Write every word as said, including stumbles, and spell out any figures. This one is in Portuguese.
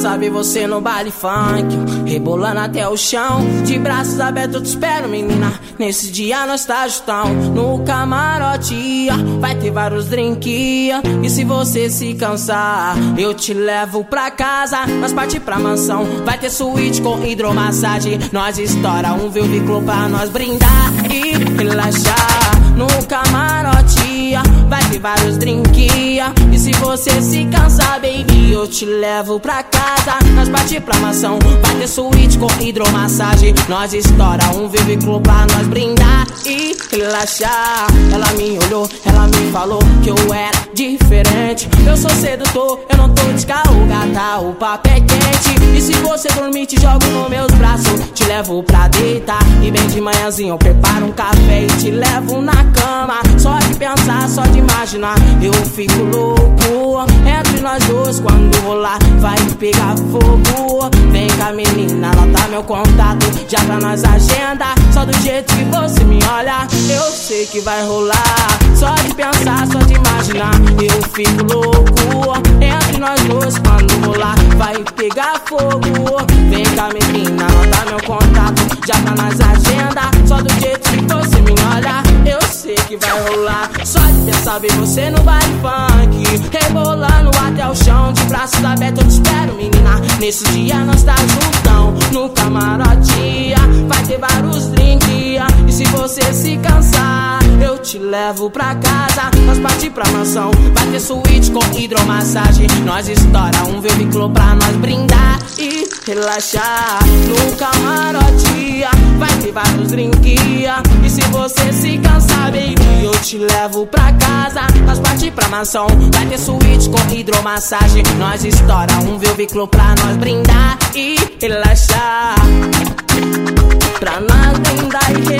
saber você no baile funk, rebolando até o chão. De braços abertos eu te espero, menina. Nesse dia nós tá justão. No camarote vai ter vários drinks. E se você se cansar, eu te levo pra casa. Nós parti pra mansão. Vai ter suíte com hidromassagem. Nós estoura um veículo pra nós brindar e relaxar. No camarote vai ter vários drinks. E se você se cansar, baby, eu te levo pra casa. Nós parti pra mansão. Vai ter suíte com hidromassagem. Nós estoura um veículo pra nós brindar e relaxar. Ela me olhou, ela me falou que eu era diferente. Eu sou sedutor, eu não tô de carro, gata, o papo é quente. E se você dormir, te jogo nos meus braços, te levo pra deitar. E bem de manhãzinho eu preparo um café e te levo na cama. Só de pensar, só de imaginar, eu fico louco. Entre nós dois, quando rolar, vai pegar fogo. Vem cá, menina, anota meu contato, já pra nós agenda. Só do jeito que você me olha, eu sei que vai rolar. Só de pensar, só de imaginar, eu fico louco. Entre nós dois, quando rolar, vai pegar fogo. Vem cá, menina, anota meu contato, já pra nós agenda. Só do jeito que você me olha, eu sei que vai rolar. Só de pensar ver você no baile funk, rebolando até o chão. De braços abertos eu te espero, menina. Nesse dia nós tá juntão. No camarote vai ter vários drinks. E se você se cansar, eu te levo pra casa. Nós parti pra mansão. Vai ter suíte com hidromassagem. Nós estoura um veículo pra nós brindar e relaxar. No camarote vai ter vários drinks. E se você se cansar, baby, eu te levo pra casa. Nós parti pra mansão. Vai ter suíte com hidromassagem. Nós estoura um veículo pra nós brindar e relaxar. Pra nós brindar e